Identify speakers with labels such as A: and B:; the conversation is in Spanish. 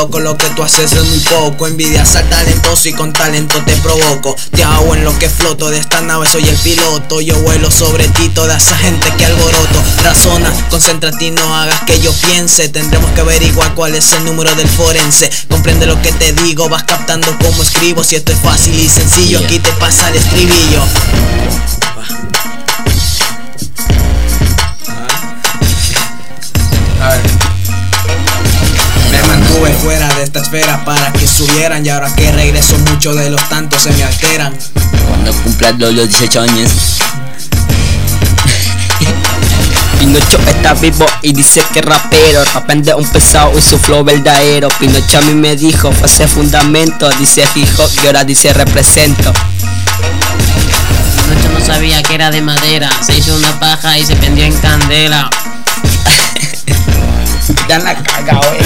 A: loco, lo que tú haces es muy poco. Envidias al talentoso y con talento te provoco. Te hago en lo que floto, de esta nave soy el piloto. Yo vuelo sobre ti, toda esa gente que alboroto. Razona, concéntrate y no hagas que yo piense. Tendremos que averiguar cuál es el número del forense. Comprende lo que te digo, vas captando cómo escribo. Si esto es fácil y sencillo, aquí te pasa el estribillo. Me mantuve fuera de esta esfera para que subieran, y ahora que regreso muchos de los tantos se me alteran.
B: Cuando cumplas los 18 años. Pinocho está vivo y dice que rapero. Rapende un pesado y su flow verdadero. Pinocho a mí me dijo, fue ese fundamento. Dice hijo y ahora dice represento.
C: Pinocho no sabía que era de madera. Se hizo una paja y se prendió en candela.
B: Ya la cagao,